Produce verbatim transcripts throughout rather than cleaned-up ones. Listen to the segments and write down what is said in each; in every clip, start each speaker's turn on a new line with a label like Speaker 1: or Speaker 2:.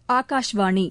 Speaker 1: ஆகாஷ்வாணி.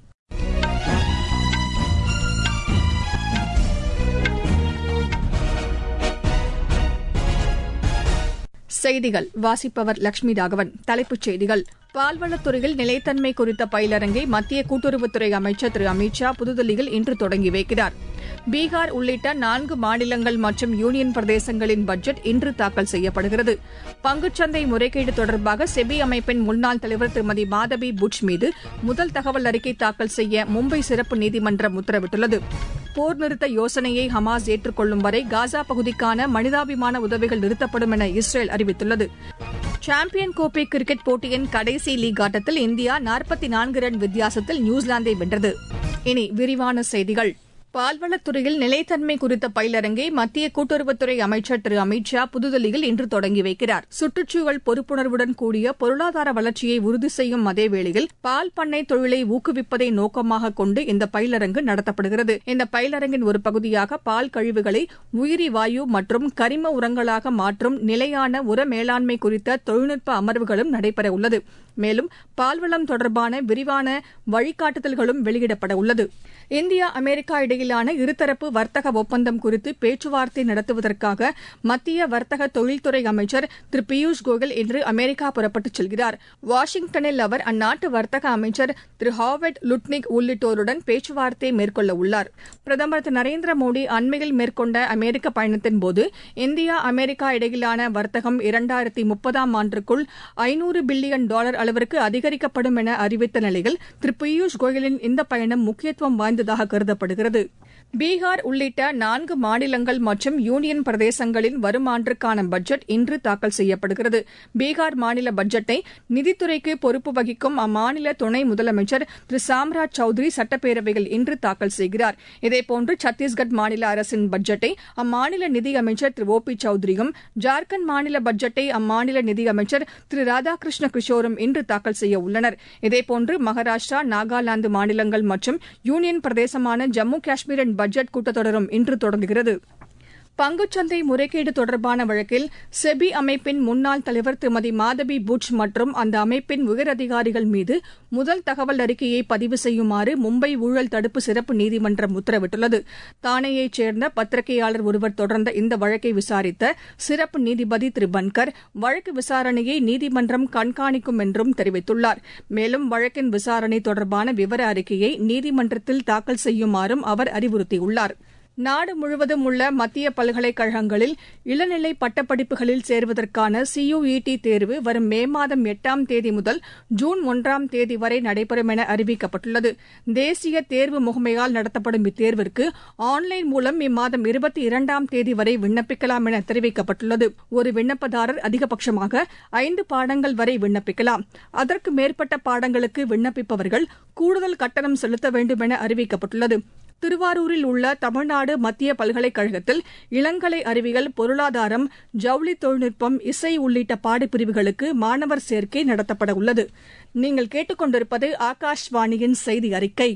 Speaker 1: செய்திகள் வாசிப்பவர் லட்சுமி ராகவன். தலைப்புச் செய்திகள்: பால்வளத்துறையில் நிலைத்தன்மை குறித்த பயிலரங்கை மத்திய கூட்டுறவுத்துறை அமைச்சர் திரு அமித் ஷா புதுதில்லியில் இன்று தொடங்கி வைக்கிறார். பீகார் உள்ளிட்ட நான்கு மாநிலங்கள் மற்றும் யூனியன் பிரதேசங்களின் பட்ஜெட் இன்று தாக்கல் செய்யப்படுகிறது. பங்குச்சந்தை முறைகேடு தொடர்பாக செபி அமைப்பின் முன்னாள் தலைவர் திருமதி மாதவி புட்ச் மீது முதல் தகவல் அறிக்கை தாக்கல் செய்ய மும்பை சிறப்பு நீதிமன்றம் உத்தரவிட்டுள்ளது. போர் நிறுத்த யோசனையை ஹமாஸ் ஏற்றுக்கொள்ளும் வரை காசா பகுதிக்கான மனிதாபிமான உதவிகள் நிறுத்தப்படும் என இஸ்ரேல் அறிவித்துள்ளது. சாம்பியன் கோப்பை கிரிக்கெட் போட்டியின் கடைசி லீக் ஆட்டத்தில் இந்தியா நாற்பத்தி நான்கு ரன் வித்தியாசத்தில் நியூசிலாந்தை வென்றது. இனி விரிவான செய்திகள். பால்வளத்துறையில் நிலைத்தன்மை குறித்த பயிலரங்கை மத்திய கூட்டுறவுத்துறை அமைச்சர் திரு அமித் ஷா புதுதில்லியில் இன்று தொடங்கி வைக்கிறார். சுற்றுச்சூழல் பொறுப்புணர்வுடன் கூடிய பொருளாதார வளர்ச்சியை உறுதி செய்யும் அதேவேளையில் பால் பண்ணை தொழிலை ஊக்குவிப்பதை நோக்கமாக கொண்டு இந்த பயிலரங்கு நடத்தப்படுகிறது. இந்த பயிலரங்கின் ஒரு பகுதியாக பால் கழிவுகளை உயிரி வாயு மற்றும் கரிம உரங்களாக மாற்றும் நிலையான உர மேலாண்மை குறித்த தொழில்நுட்ப அமர்வுகளும் நடைபெறவுள்ளது. மேலும் பால்வளம் தொடர்பான விரிவான வழிகாட்டுதல்களும் வெளியிடப்பட உள்ளது. இந்தியா அமெரிக்கா இடையிலான இருதரப்பு வர்த்தக ஒப்பந்தம் குறித்து பேச்சுவார்த்தை நடத்துவதற்காக மத்திய வர்த்தக தொழில்துறை அமைச்சர் திரு பியூஷ் கோயல் இன்று அமெரிக்கா புறப்பட்டுச் செல்கிறார். வாஷிங்டனில் அவர் அந்நாட்டு வர்த்தக அமைச்சர் திரு ஹாவர்ட் லுட்னிக் உள்ளிட்டோருடன் பேச்சுவார்த்தை மேற்கொள்ள உள்ளார். பிரதமர் திரு நரேந்திர மோடி அண்மையில் மேற்கொண்ட அமெரிக்க பயணத்தின்போது இந்தியா அமெரிக்கா இடையிலான வர்த்தகம் இரண்டாயிரத்தி முப்பதாம் ஆண்டுக்குள் ஐநூறு பில்லியன் டாலர் அளவிற்கு அதிகரிக்கப்படும் என அறிவித்த நிலையில் திரு பியூஷ் கோயலின் இந்த பயணம் முக்கியத்துவம் வாய்ந்ததாக கருதப்படுகிறது. பீகார் உள்ளிட்ட நான்கு மாநிலங்கள் மற்றும் யூனியன் பிரதேசங்களின் வரும் ஆண்டிற்கான பட்ஜெட் இன்று தாக்கல் செய்யப்படுகிறது. பீகார் மாநில பட்ஜெட்டை நிதித்துறைக்கு பொறுப்பு வகிக்கும் அம்மாநில துணை முதலமைச்சர் திரு சாம்ராஜ் சௌத்ரி சட்டப்பேரவையில் இன்று தாக்கல் செய்கிறார். இதேபோன்று சத்தீஸ்கர் மாநில அரசின் பட்ஜெட்டை அம்மாநில நிதியமைச்சர் திரு ஓ பி சௌத்ரியும், ஜார்க்கண்ட் மாநில பட்ஜெட்டை அம்மாநில நிதியமைச்சர் திரு ராதாகிருஷ்ண கிஷோரும் இன்று தாக்கல் செய்ய உள்ளனர். இதேபோன்று மகாராஷ்டிரா, நாகாலாந்து மாநிலங்கள் மற்றும் யூனியன் பிரதேசமான ஜம்மு காஷ்மீரின் பட்ஜெட் கூட்டத்தொடரும் இன்று தொடங்குகிறது. பங்குச்சந்தை முறைகேடு தொடர்பான வழக்கில் செபி அமைப்பின் முன்னாள் தலைவர் திருமதி மாதவி புட்ச் மற்றும் அந்த அமைப்பின் உயரதிகாரிகள் மீது முதல் தகவல் அறிக்கையை பதிவு செய்யுமாறு மும்பை ஊழல் தடுப்பு சிறப்பு நீதிமன்றம் உத்தரவிட்டுள்ளது. தானேயைச் சேர்ந்த பத்திரிகையாளர் ஒருவர் தொடர்ந்த இந்த வழக்கை விசாரித்த சிறப்பு நீதிபதி திரு பன்கர் வழக்கு விசாரணையை நீதிமன்றம் கண்காணிக்கும் என்றும் தெரிவித்துள்ளார். மேலும் வழக்கின் விசாரணை தொடர்பான விவர அறிக்கையை நீதிமன்றத்தில் தாக்கல் செய்யுமாறும் அவர் அறிவுறுத்தியுள்ளார். நாடு முழுவதும் உள்ள மத்திய பல்கலைக்கழகங்களில் இளநிலை பட்டப்படிப்புகளில் சேர்வதற்கான சி யு இ டி தேர்வு வரும் மே மாதம் எட்டாம் தேதி முதல் ஜூன் ஒன்றாம் தேதி வரை நடைபெறும் என அறிவிக்கப்பட்டுள்ளது. தேசிய தேர்வு முகமையால் நடத்தப்படும் இத்தேர்விற்கு ஆன்லைன் மூலம் இம்மாதம் இருபத்தி இரண்டாம் தேதி வரை விண்ணப்பிக்கலாம் என தெரிவிக்கப்பட்டுள்ளது. ஒரு விண்ணப்பதாரர் அதிகபட்சமாக ஐந்து பாடங்கள் வரை விண்ணப்பிக்கலாம். அதற்கு மேற்பட்ட பாடங்களுக்கு விண்ணப்பிப்பவர்கள் கூடுதல் கட்டணம் செலுத்த வேண்டும் என அறிவிக்கப்பட்டுள்ளது. திருவாரூரில் உள்ள தமிழ்நாடு மத்திய பல்கலைக்கழகத்தில் இளங்கலை அறிவியல், பொருளாதாரம், ஜவுளி தொழில்நுட்பம், இசை உள்ளிட்ட பாடப்பிரிவுகளுக்கு மாணவர் சேர்க்கை நடத்தப்பட உள்ளது. நீங்கள் கேட்டுக்கொண்டிருப்பது ஆகாஷ்வாணியின் செய்தி அறிக்கை.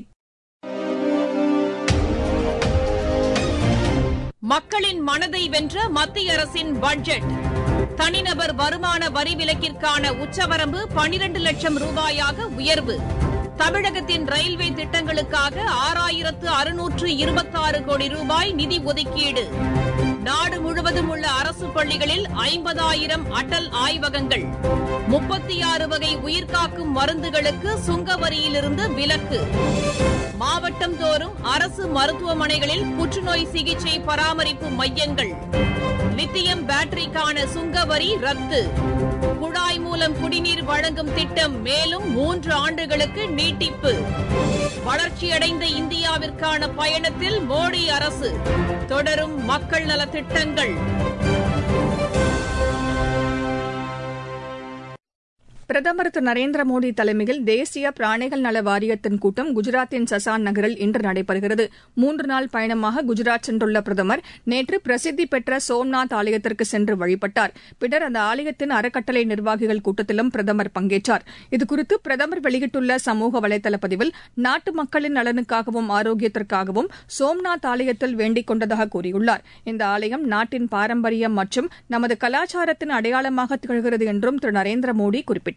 Speaker 2: மக்களின் மனதை வென்ற மத்திய அரசின் பட்ஜெட். தனிநபர் வருமான வரி விலக்கிற்கான உச்சவரம்பு பனிரண்டு லட்சம் ரூபாயாக உயர்வு. தமிழகத்தின் ரயில்வே திட்டங்களுக்காக ஆறாயிரத்து அறுநூற்று இருபத்தாறு கோடி ரூபாய் நிதி ஒதுக்கீடு. நாடு முழுவதும் உள்ள அரசு பள்ளிகளில் ஐம்பதாயிரம் அடல் ஆய்வகங்கள். முப்பத்தி ஆறு வகை உயிர்காக்கும் மருந்துகளுக்கு சுங்க வரியிலிருந்து விலக்கு. மாவட்டம் தோறும் அரசு மருத்துவமனைகளில் புற்றுநோய் சிகிச்சை பராமரிப்பு மையங்கள். லித்தியம் பேட்டரிக்கான சுங்க வரி ரத்து. குழாய் மூலம் குடிநீர் வழங்கும் திட்டம் மேலும் மூன்று ஆண்டுகளுக்கு நீட்டிப்பு. வளர்ச்சியடைந்த இந்தியாவிற்கான பயணத்தில் மோடி அரசு. தொடரும் மக்கள் நலத் திட்டங்கள்.
Speaker 1: பிரதமர் திரு நரேந்திர மோடி தலைமையில் தேசிய பிராணிகள் நல வாரியத்தின் கூட்டம் குஜராத்தின் சசான் நகரில் இன்று நடைபெறுகிறது. மூன்று நாள் பயணமாக குஜராத் சென்றுள்ள பிரதமர் நேற்று பிரசித்தி பெற்ற சோம்நாத் ஆலயத்திற்கு சென்று வழிபட்டார். பின்னர் அந்த ஆலயத்தின் அறக்கட்டளை நிர்வாகிகள் கூட்டத்திலும் பிரதமர் பங்கேற்றார். இதுகுறித்து பிரதமர் வெளியிட்டுள்ள சமூக வலைதள பதிவில் நாட்டு மக்களின் நலனுக்காகவும் ஆரோக்கியத்திற்காகவும் சோம்நாத் ஆலயத்தில் வேண்டிக் கொண்டதாக கூறியுள்ளார். இந்த ஆலயம் நாட்டின் பாரம்பரியம் மற்றும் நமது கலாச்சாரத்தின் அடையாளமாக திகழ்கிறது என்றும் திரு நரேந்திர மோடி குறிப்பிட்டுள்ளார்.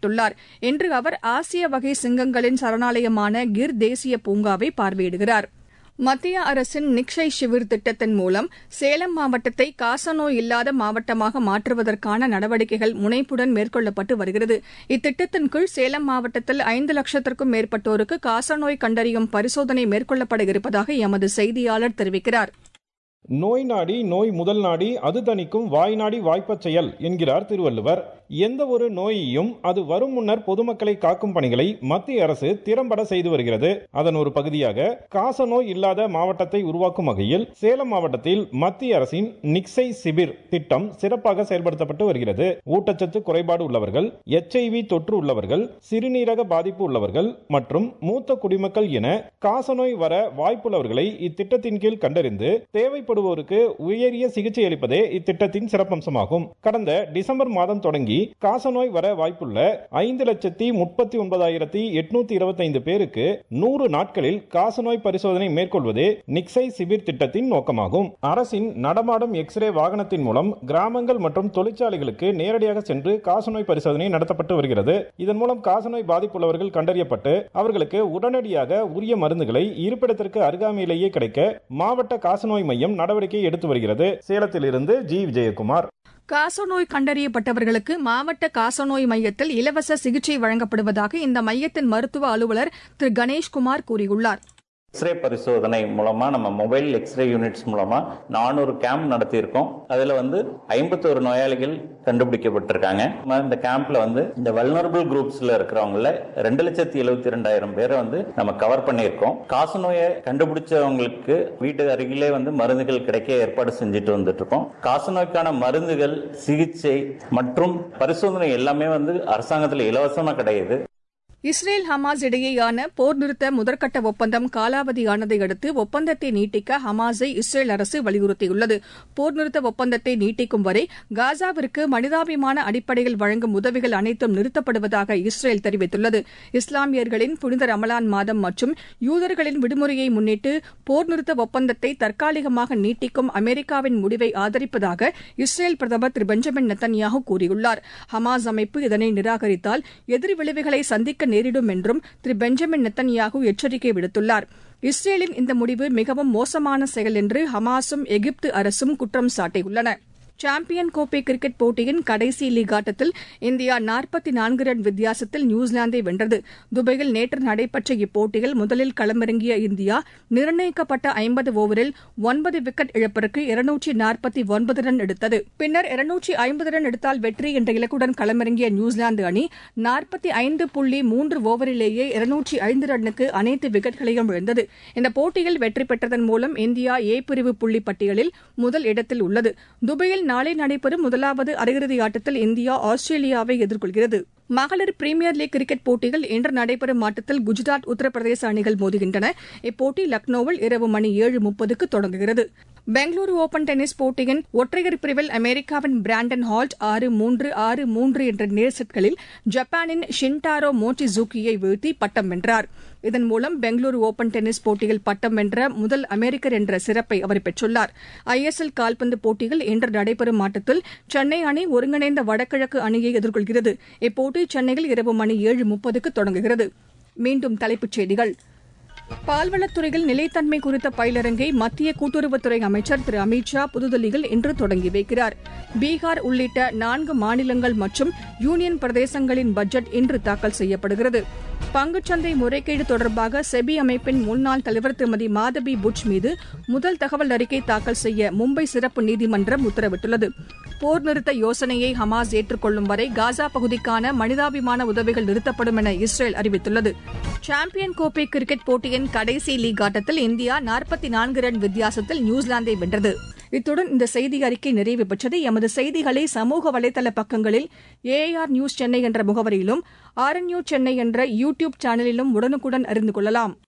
Speaker 1: தெரிவித்துள்ளார். இன்று அவர் ஆசிய வகை சிங்கங்களின் சரணாலயமான கிர் தேசிய பூங்காவை பார்வையிடுகிறார். மத்திய அரசின் நிக்ஷய் ஷிவிர் திட்டத்தின் மூலம் சேலம் மாவட்டத்தை காசநோய் இல்லாத மாவட்டமாக மாற்றுவதற்கான நடவடிக்கைகள் முனைப்புடன் மேற்கொள்ளப்பட்டு வருகிறது. இத்திட்டத்தின் கீழ் சேலம் மாவட்டத்தில் ஐந்து லட்சத்திற்கும் மேற்பட்டோருக்கு காசநோய் கண்டறியும் பரிசோதனை மேற்கொள்ளப்பட இருப்பதாக எமது செய்தியாளர் தெரிவிக்கிறார்.
Speaker 3: நோய் நாடி நோய் முதல் நாடி அது தணிக்கும் வாய் நாடி வாய்ப்பச் செயல் என்கிறார் திருவள்ளுவர். எந்த ஒரு நோயையும் அது வரும் முன்னர் பொதுமக்களை காக்கும் பணிகளை மத்திய அரசு திறம்பட செய்து வருகிறது. அதன் ஒரு பகுதியாக காசநோய் இல்லாத மாவட்டத்தை உருவாக்கும் வகையில் சேலம் மாவட்டத்தில் மத்திய அரசின் நிக்ஷய் சிபிர் திட்டம் சிறப்பாக செயல்படுத்தப்பட்டு வருகிறது. ஊட்டச்சத்து குறைபாடு உள்ளவர்கள், எச்ஐவி தொற்று உள்ளவர்கள், சிறுநீரக பாதிப்பு உள்ளவர்கள் மற்றும் மூத்த குடிமக்கள் என காசநோய் வர வாய்ப்புள்ளவர்களை இத்திட்டத்தின் கீழ் கண்டறிந்து தேவைப்படுவோருக்கு உயரிய சிகிச்சை அளிப்பதே இத்திட்டத்தின் சிறப்பம்சமாகும். கடந்த டிசம்பர் மாதம் தொடங்கி காசநோய் வர வாய்ப்புள்ள ஐந்து லட்சத்தி முப்பத்தி ஒன்பதாயிரத்தி எட்நூத்தி இருபத்தி ஐந்து பேருக்கு நூறு நாட்களில் காசநோய் பரிசோதனை மேற்கொள்வதே நிக்ஷய் சிபிர் திட்டத்தின் நோக்கமாகும். அரசின் நடமாடும் எக்ஸ்ரே வாகனத்தின் மூலம் கிராமங்கள் மற்றும் தொழிற்சாலைகளுக்கு நேரடியாக சென்று காசநோய் பரிசோதனை நடத்தப்பட்டு வருகிறது. இதன் மூலம் காசநோய் பாதிப்புள்ளவர்கள் கண்டறியப்பட்டு அவர்களுக்கு உடனடியாக உரிய மருந்துகளை இருப்பிடத்திற்கு அருகாமையிலேயே கிடைக்க மாவட்ட காசநோய் மையம் நடவடிக்கை எடுத்து வருகிறது. சேலத்திலிருந்து ஜி விஜயகுமார்.
Speaker 1: காசநோய் கண்டறியப்பட்டவர்களுக்கு மாவட்ட காசநோய் மையத்தில் இலவச சிகிச்சை வழங்கப்படுவதாக இந்த மையத்தின் மருத்துவ அலுவலர் திரு கணேஷ்குமார் கூறியுள்ளார்.
Speaker 4: எக்ஸ்ரே பரிசோதனை மூலமா நம்ம மொபைல் எக்ஸ்ரே யூனிட்ஸ் மூலமா நானூறு கேம்ப் நடத்தியிருக்கோம். அதுல வந்து ஐம்பத்தோரு நோயாளிகள் கண்டுபிடிக்கப்பட்டிருக்காங்க. இந்த கேம்ப்ல வந்து இந்த வல்னரபிள் குரூப்ஸ்ல இருக்கிறவங்கள ரெண்டு லட்சத்தி எழுபத்தி ரெண்டாயிரம் பேரை வந்து நம்ம கவர் பண்ணியிருக்கோம். காசநோயை கண்டுபிடிச்சவங்களுக்கு வீட்டு அருகிலே வந்து மருந்துகள் கிடைக்க ஏற்பாடு செஞ்சுட்டு வந்துட்டு இருக்கோம். காசநோய்க்கான மருந்துகள், சிகிச்சை மற்றும் பரிசோதனை எல்லாமே வந்து அரசாங்கத்தில் இலவசமா கிடையாது.
Speaker 1: இஸ்ரேல் ஹமாஸ் இடையேயான போர் நிறுத்த முதற்கட்ட ஒப்பந்தம் காலாவதியானதை அடுத்து ஒப்பந்தத்தை நீட்டிக்க ஹமாஸை இஸ்ரேல் அரசு வலியுறுத்தியுள்ளது. போர் நிறுத்த ஒப்பந்தத்தை நீட்டிக்கும் வரை காசாவிற்கு மனிதாபிமான அடிப்படையில் வழங்கும் உதவிகள் அனைத்தும் நிறுத்தப்படுவதாக இஸ்ரேல் தெரிவித்துள்ளது. இஸ்லாமியர்களின் புனித ரமலான் மாதம் மற்றும் யூதர்களின் விடுமுறையை முன்னிட்டு போர் நிறுத்த ஒப்பந்தத்தை தற்காலிகமாக நீட்டிக்கும் அமெரிக்காவின் முடிவை ஆதரிப்பதாக இஸ்ரேல் பிரதமர் திரு பெஞ்சமின் நெத்தன்யாஹூ கூறியுள்ளார். ஹமாஸ் அமைப்பு இதனை நிராகரித்தால் எதிர் விளைவுகளை சந்திக்க நேரிடும் என்றும் திரு பெஞ்சமின் நெத்தன்யாஹூ எச்சரிக்கை விடுத்துள்ளார். இஸ்ரேலின் இந்த முடிவு மிகவும் மோசமான செயல் என்று ஹமாஸும் எகிப்து அரசும் குற்றம் சாட்டியுள்ளன. சாம்பியன் கோப்பை கிரிக்கெட் போட்டியின் கடைசி லீக் ஆட்டத்தில் இந்தியா நாற்பத்தி நான்கு ரன் வித்தியாசத்தில் நியூசிலாந்தை வென்றது. துபாயில் நேற்று நடைபெற்ற இப்போட்டியில் முதலில் களமிறங்கிய இந்தியா நிர்ணயிக்கப்பட்ட ஐம்பது ஓவரில் ஒன்பது விக்கெட் இழப்பிற்கு இருநூற்றி நாற்பத்தி ஒன்பது ரன் எடுத்தது. பின்னர் இருநூற்றி ஐம்பது ரன் எடுத்தால் வெற்றி என்ற இலக்குடன் களமிறங்கிய நியூசிலாந்து அணி நாற்பத்தி ஐந்து புள்ளி மூன்று ஓவரிலேயே இருநூற்றி ஐந்து ரன்னுக்கு அனைத்து விக்கெட்களையும் இழந்தது. இந்த போட்டியில் வெற்றி பெற்றதன் மூலம் இந்தியா ஏ பிரிவு புள்ளி பட்டியலில் முதல் இடத்தில் உள்ளது. துபாயில் நாளை நடைபெறும் முதலாவது அரையிறுதி ஆட்டத்தில் இந்தியா ஆஸ்திரேலியாவை எதிர்கொள்கிறது. மகளிர் பிரீமியர் லீக் கிரிக்கெட் போட்டியில் இன்று நடைபெறும் ஆட்டத்தில் குஜராத், உத்தரப்பிரதேச அணிகள் மோதுகின்றன. இப்போட்டி லக்னோவில் இரவு மணி ஏழு முப்பதுக்கு தொடங்குகிறது. பெங்களூரு ஓபன் டென்னிஸ் போட்டியின் ஒற்றையர் பிரிவில் அமெரிக்காவின் பிராண்டன் ஹால்ட் ஆறு மூன்று ஆறு மூன்று என்ற நேர் செட்களில் ஜப்பானின் ஷின்டாரோ மோட்டிசூக்கியை வீழ்த்தி பட்டம் வென்றார். இதன் மூலம் பெங்களூரு ஓபன் டென்னிஸ் போட்டியில் பட்டம் வென்ற முதல் அமெரிக்கர் என்ற சிறப்பை அவர் பெற்றுள்ளார். ஐ எஸ் எல் கால்பந்து போட்டியில் இன்று நடைபெறும் ஆட்டத்தில் சென்னை அணி ஒருங்கிணைந்த வடகிழக்கு அணியை எதிர்கொள்கிறது. இப்போட்டி சென்னையில் இரவு மணி ஏழு முப்பதுக்கு தொடங்குகிறது. மீண்டும் தலைப்புச் செய்திகள். பால்வளத்துறையில் நிலைத்தன்மை குறித்த பயிலரங்கை மத்திய கூட்டுறவுத்துறை அமைச்சர் திரு அமித் ஷா புதுதில்லியில் இன்று தொடங்கி வைக்கிறார். பீகார் உள்ளிட்ட நான்கு மாநிலங்கள் மற்றும் யூனியன் பிரதேசங்களின் பட்ஜெட் இன்று தாக்கல் செய்யப்படுகிறது. பங்குச்சந்தை முறைகேடு தொடர்பாக செபி அமைப்பின் முன்னாள் தலைவர் திருமதி மாதவி புட்ச் மீது முதல் தகவல் அறிக்கை தாக்கல் செய்ய மும்பை சிறப்பு நீதிமன்றம் உத்தரவிட்டுள்ளது. போர் நிறுத்த யோசனையை ஹமாஸ் ஏற்றுக்கொள்ளும் வரை காசா பகுதிக்கான மனிதாபிமான உதவிகள் நிறுத்தப்படும் என இஸ்ரேல் அறிவித்துள்ளது. சாம்பியன் கோப்பை கிரிக்கெட் போட்டியின் கடைசி லீக் ஆட்டத்தில் இந்தியா நாற்பத்தி நான்கு ரன் வித்தியாசத்தில் நியூசிலாந்தை வென்றது. இத்துடன் இந்த செய்தி அறிக்கை நிறைவு பெற்றது. எமது செய்திகளை சமூக வலைதள பக்கங்களில் ஏஆர் நியூஸ் சென்னை என்ற முகவரியிலும், ஆர்என்யூ சென்னை என்ற யூ டியூப் சேனலிலும் உடனுக்குடன் அறிந்து கொள்ளலாம்.